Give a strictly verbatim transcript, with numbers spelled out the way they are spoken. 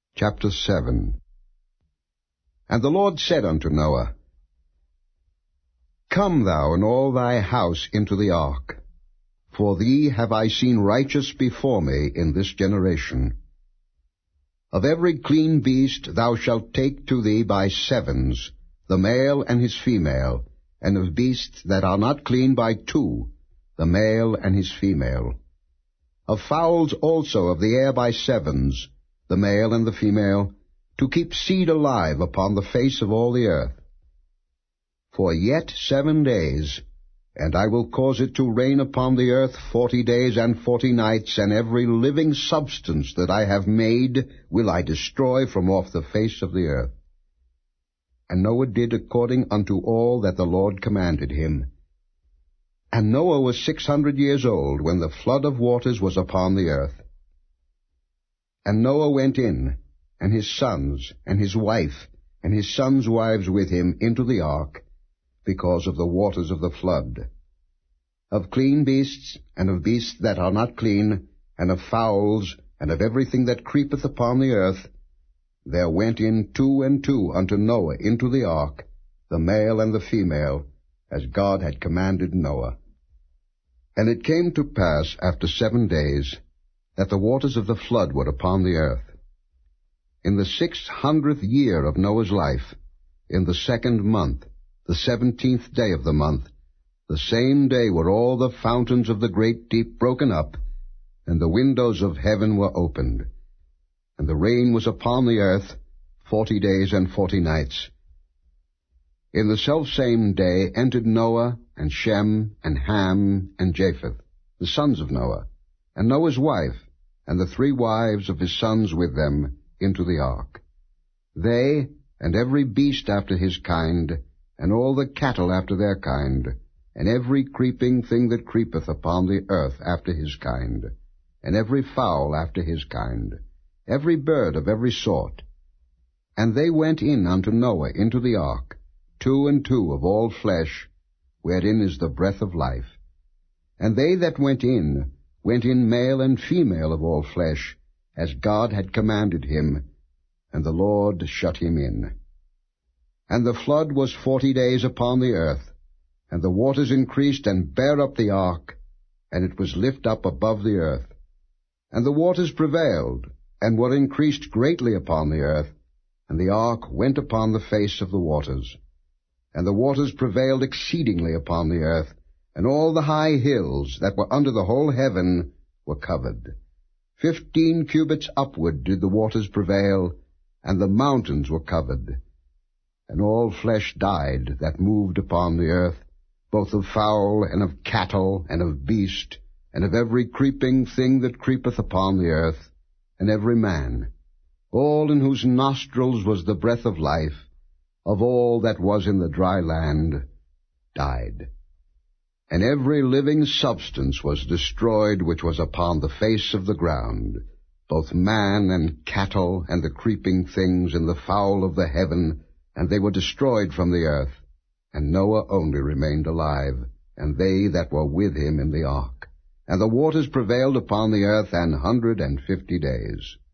Chapter seven. And the Lord said unto Noah, Come thou and all thy house into the ark, for thee have I seen righteous before me in this generation. Of every clean beast thou shalt take to thee by sevens, the male and his female, and of beasts that are not clean by two, the male and his female. Of fowls also of the air by sevens, the male and the female, to keep seed alive upon the face of all the earth. For yet seven days, and I will cause it to rain upon the earth forty days and forty nights, and every living substance that I have made will I destroy from off the face of the earth. And Noah did according unto all that the Lord commanded him. And Noah was six hundred years old when the flood of waters was upon the earth. And Noah went in, and his sons, and his wife, and his sons' wives with him into the ark, because of the waters of the flood. Of clean beasts, and of beasts that are not clean, and of fowls, and of everything that creepeth upon the earth, there went in two and two unto Noah into the ark, the male and the female, as God had commanded Noah. And it came to pass after seven days, that the waters of the flood were upon the earth. In the six hundredth year of Noah's life, in the second month, the seventeenth day of the month, the same day were all the fountains of the great deep broken up, and the windows of heaven were opened. And the rain was upon the earth forty days and forty nights. In the selfsame day entered Noah, and Shem, and Ham, and Japheth, the sons of Noah, and Noah's wife, and the three wives of his sons with them, into the ark. They, and every beast after his kind, and all the cattle after their kind, and every creeping thing that creepeth upon the earth after his kind, and every fowl after his kind, every bird of every sort. And they went in unto Noah into the ark, two and two of all flesh, wherein is the breath of life. And they that went in, went in male and female of all flesh, as God had commanded him, and the Lord shut him in. And the flood was forty days upon the earth, and the waters increased and bare up the ark, and it was lift up above the earth. And the waters prevailed, and were increased greatly upon the earth, and the ark went upon the face of the waters. And the waters prevailed exceedingly upon the earth, and all the high hills that were under the whole heaven were covered. Fifteen cubits upward did the waters prevail, and the mountains were covered. And all flesh died that moved upon the earth, both of fowl, and of cattle, and of beast, and of every creeping thing that creepeth upon the earth, and every man, all in whose nostrils was the breath of life, of all that was in the dry land, died. And every living substance was destroyed which was upon the face of the ground, both man and cattle, and the creeping things, and the fowl of the heaven, and they were destroyed from the earth. And Noah only remained alive, and they that were with him in the ark. And the waters prevailed upon the earth an hundred and fifty days.